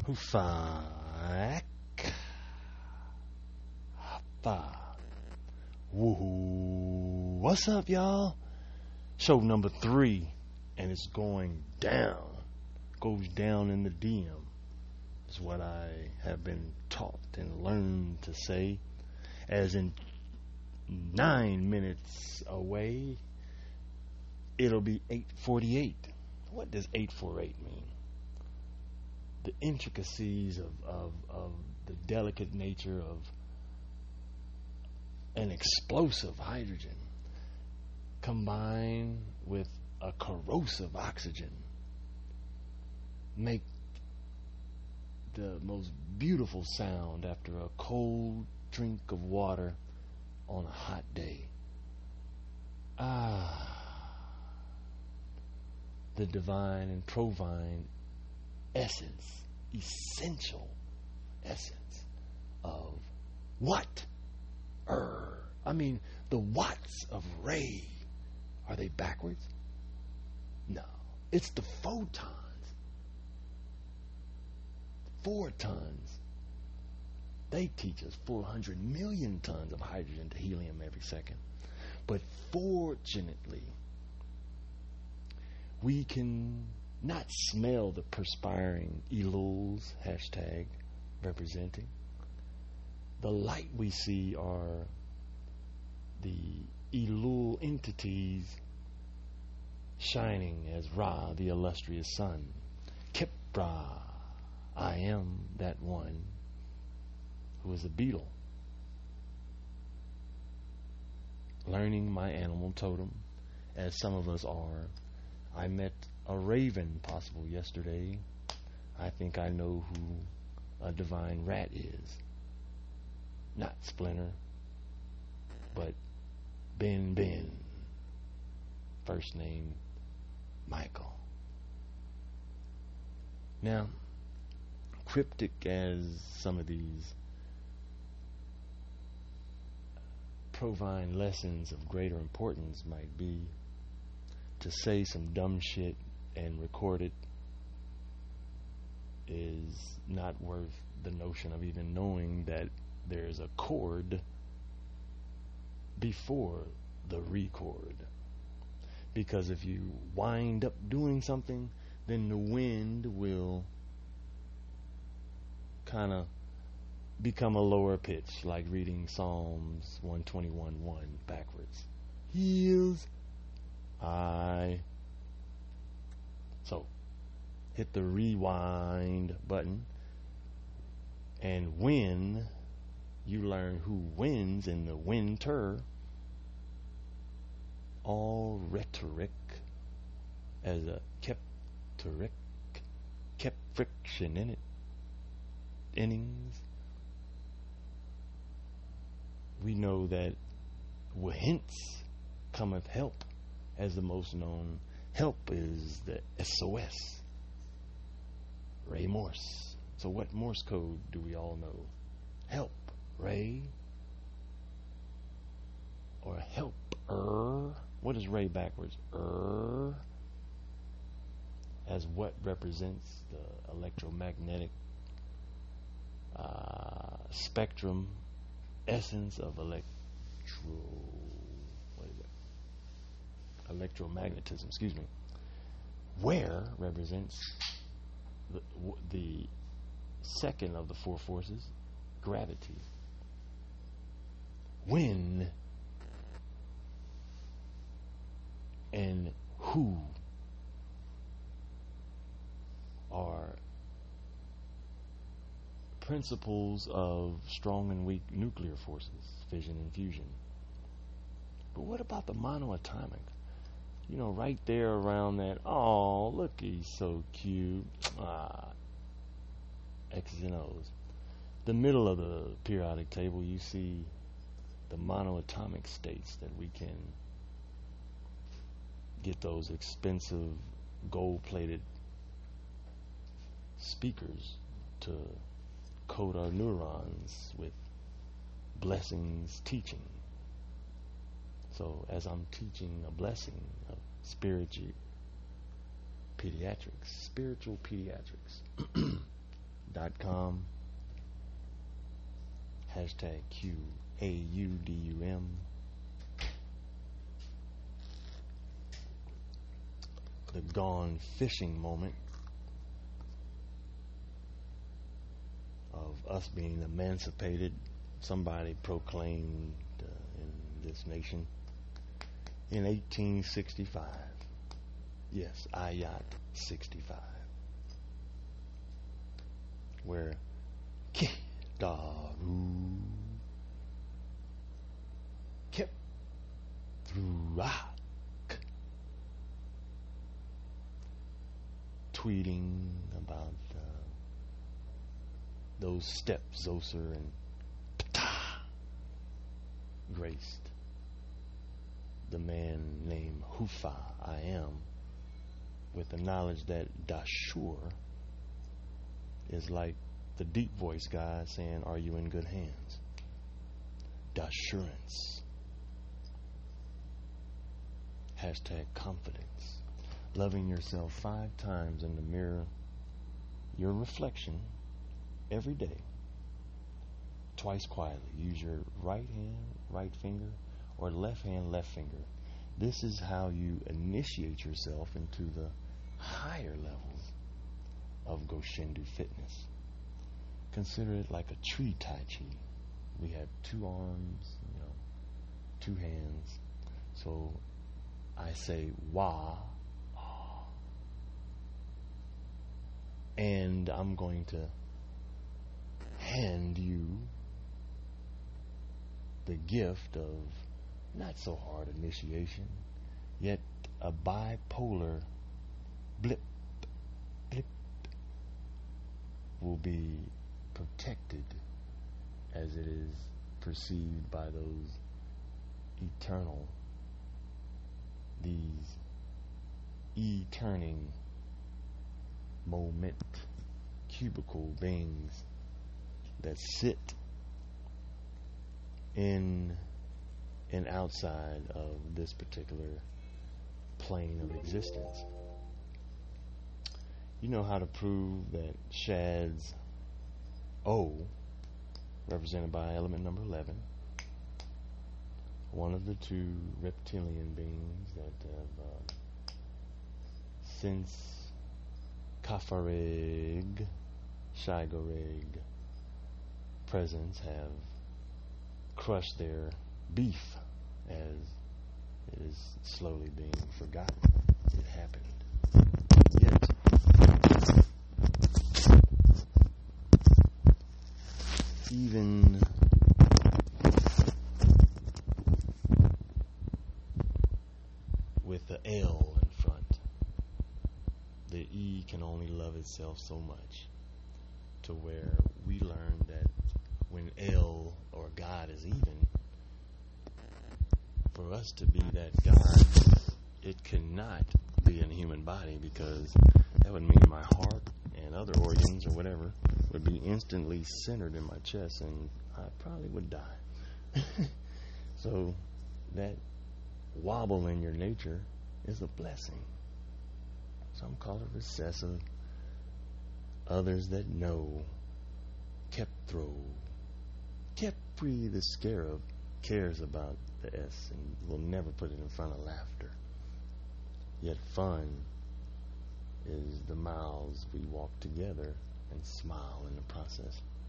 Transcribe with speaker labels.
Speaker 1: Fack. Fa. Woohoo. What's up, y'all? Show number 3. And it's going down. Goes down in the DM. Is what I have been taught and learned to say. As in 9 minutes away, it'll be 8:48. What does 8:48 mean? The intricacies of the delicate nature of an explosive hydrogen combined with a corrosive oxygen make the most beautiful sound after a cold drink of water on a hot day. The divine and provine essence, essential essence of what? I mean, the watts of ray, are they backwards? No, it's the photons. 4 tons. They teach us 400 million tons of hydrogen to helium every second. But fortunately, we can not smell the perspiring eluls, hashtag representing. The light we see are the elul entities shining as Ra, the illustrious sun. Kipra, I am that one who is a beetle. Learning my animal totem, as some of us are. I met a raven possible yesterday. I think I know who a divine rat is. Not Splinter, but Ben. First name Michael. Now, cryptic as some of these provine lessons of greater importance might be, to say some dumb shit and record it is not worth the notion of even knowing that there's a chord before the record. Because if you wind up doing something, then the wind will kind of become a lower pitch, like reading Psalms 121:1 backwards. Heels high. So hit the rewind button, and when you learn who wins in the winter, all rhetoric as a kept friction in it, innings. We know that whence cometh help, as the most known help is the SOS, Ray Morse. So what Morse code do we all know? Help, Ray, or help, What is Ray backwards? As what represents the electromagnetic spectrum essence of electromagnetism, excuse me. Where represents the second of the 4 forces, gravity. When and who are principles of strong and weak nuclear forces, fission and fusion. But what about the monoatomic? You know, right there around that, oh, look, he's so cute. X's and O's. The middle of the periodic table, you see the monoatomic states that we can get those expensive gold-plated speakers to coat our neurons with blessings teaching. So as I'm teaching a blessing of spiritual pediatrics, QAudum. Hashtag QAUDUM. The gone fishing moment of us being emancipated. Somebody proclaimed in this nation in 1865. Yes, Ayat 65. Where Daru kept through tweeting about those steps Zoser and Ptah graced the man named Hufa I am, with the knowledge that Dashur is like the deep voice guy saying, are you in good hands? Dassurance. Hashtag confidence. Loving yourself 5 times in the mirror, your reflection every day. Twice quietly. Use your right hand, right finger, or left hand, left finger. This is how you initiate yourself into the higher levels of Goshindu fitness. Consider it like a tree tai chi. We have 2 arms, 2 hands. So I say wa, and I'm going to hand you the gift of not so hard initiation, yet a bipolar blip, blip will be protected as it is perceived by those eternal, these e-turning moment cubicle beings that sit in and outside of this particular plane of existence. You know how to prove that Shad's O, represented by element number 11, one of the 2 reptilian beings that have since Kafareg, Shigoreg presence have crushed their beef as it is slowly being forgotten. It happened. Yet, even with the L in front, the E can only love itself so much, to where we learn that when L or God is even, for us to be that God, it cannot be in a human body, because that would mean my heart and other organs or whatever would be instantly centered in my chest, and I probably would die. So that wobble in your nature is a blessing. Some call it recessive. Others that know kept throw. Kepri the scarab cares about the S and will never put it in front of laughter. Yet fun is the miles we walk together and smile in the process.